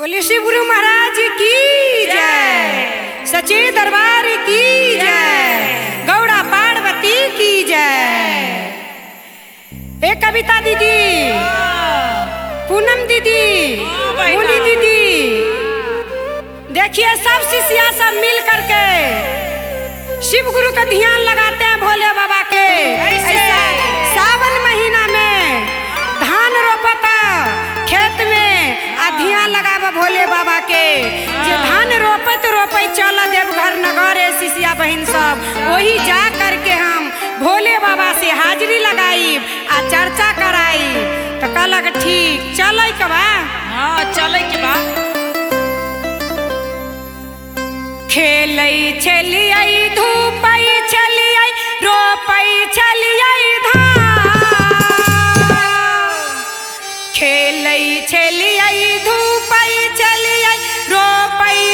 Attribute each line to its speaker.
Speaker 1: बोले शिव गुरु महाराज की जय, सच्चे दरबार की जय, गौड़ा पार्वती की जय। एक कविता दीदी, पूनम दीदी, मुनी दीदी, देखिए सब शिष्या सब मिल करके शिव गुरु का ध्यान लगाते हैं भोले बाबा के। सावन महीना में धान रोपता खेत में ध्यान लगावा भोले बाबा के। जे धान रोपत रोपे चल देवघर नगर शिष्या बहन सब वही जा करके हम भोले बाबा से हाजिरी लगाई आ चर्चा कराई। तो कहलक ठीक चल के बा।
Speaker 2: हाँ चल के बा।
Speaker 1: खेलई छलियै धूपई छलियै रोपई छलियै धान, खेलई छलियै धूपई छलियै रोपई